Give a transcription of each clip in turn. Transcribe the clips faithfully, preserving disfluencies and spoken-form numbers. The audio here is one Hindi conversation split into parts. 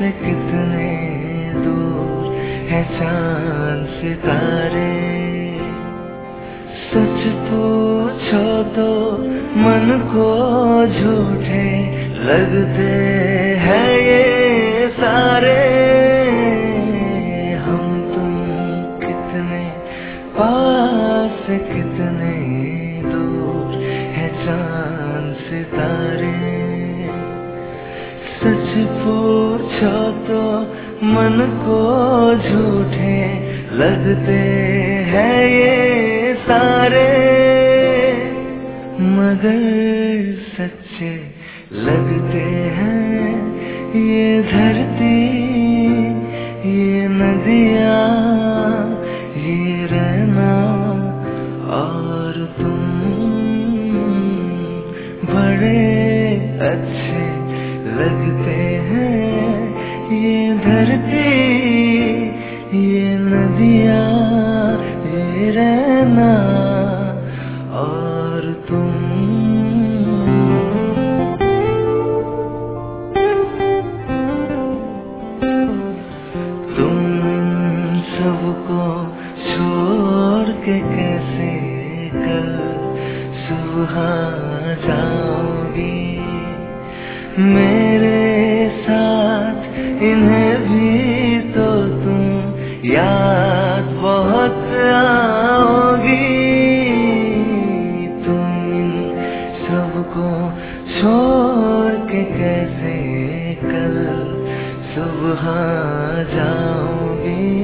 से कितने दूर है चांद सितारे। सच पूछो तो मन को झूठे लगते हैं ये सारे। हम तुम कितने पास कितने दूर है चांद सितारे। सच पूछो तो मन को झूठे लगते हैं ये सारे, मगर सच्चे लगते हैं ये धरती, ये नदियाँ, ये रहना और तुम। बड़े अच्छे लगते हैं ये धरती, ये नदियाँ, ये रहना और तुम। तुम सबको छोड़ के कैसे कल सुबह जाओगी। मेरे साथ इन्हें भी तो तुम याद बहुत आओगी। तुम इन सबको छोड़ के कैसे कल सुबह जाओगी।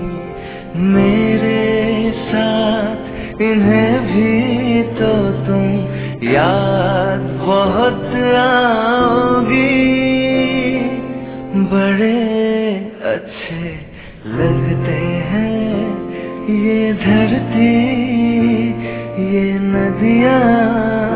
मेरे साथ इन्हें भी तो तुम याद बहुत आओगी। बड़े अच्छे लगते हैं ये धरती, ये नदियाँ,